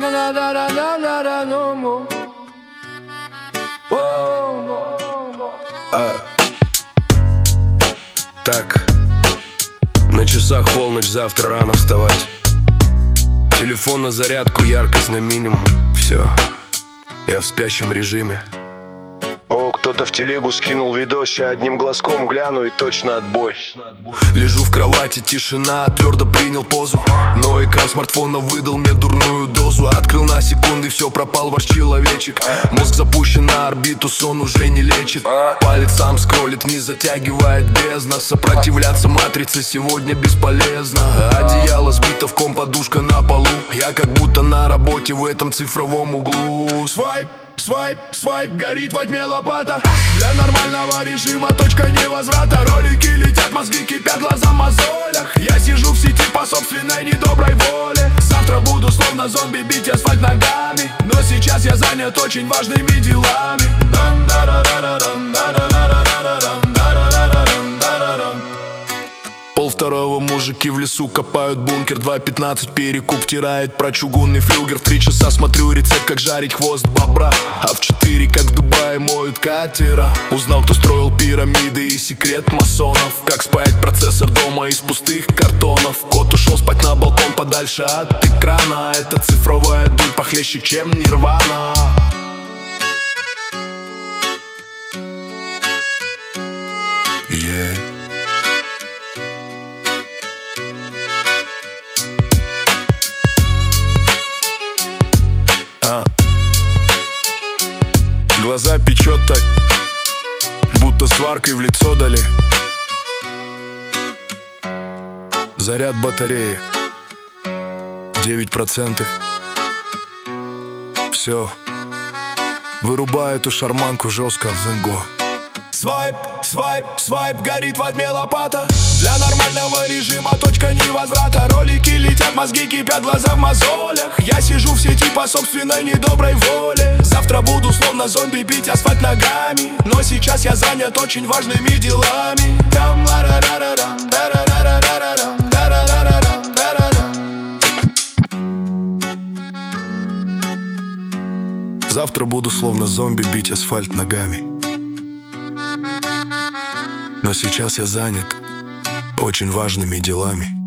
Так, на часах полночь, завтра рано вставать. Телефон на зарядку, яркость на минимум. Все, я в спящем режиме. О, кто-то в телегу скинул видос, ща одним глазком гляну и точно отбой. Лежу в кровати, тишина, твердо принял позу. Но экран смартфона выдал мне дурную дозу. Открыл на секунды, все, пропал ваш человечек. Мозг запущен на орбиту, сон уже не лечит. Палец сам скроллит, не затягивает бездна. Сопротивляться матрице сегодня бесполезно. Одеяло сбито в ком, подушка на полу. Я как будто на работе в этом цифровом углу. Свайп, свайп, свайп, горит во тьме лопата. Для нормального режима точка невозврата. Ролики летят, мозги кипят, глаза в мозолях. Я сижу в сети по собственной недоброй воле. Завтра буду словно зомби бить асфальт ногами. Но сейчас я занят очень важными делами. Полвторого мужики в лесу копают бункер. 2:15 перекуп тирает про чугунный флюгер. В 3 часа смотрю рецепт, как жарить хвост бобра. А в 4, как в Дубае моют катера. Узнал, кто строил пирамиды и секрет масонов. Как спаять процессор дома из пустых картонов. Кот ушел спать на балкон подальше от экрана. Это цифровая дурь похлеще, чем Нирвана. Yeah. Глаза печет так, будто сваркой в лицо дали. Заряд батареи 9%. Все, вырубаю эту шарманку жестко в зенго. Свайп, свайп, свайп, горит во тьме лопата. Для нормального режима точка невозврата. Ролики летят, мозги кипят, глаза в мозолях. Я сижу в сети по собственной недоброй воле. Завтра буду словно зомби бить асфальт ногами. Но сейчас я занят очень важными делами. Завтра буду словно зомби бить асфальт ногами. Но сейчас я занят очень важными делами.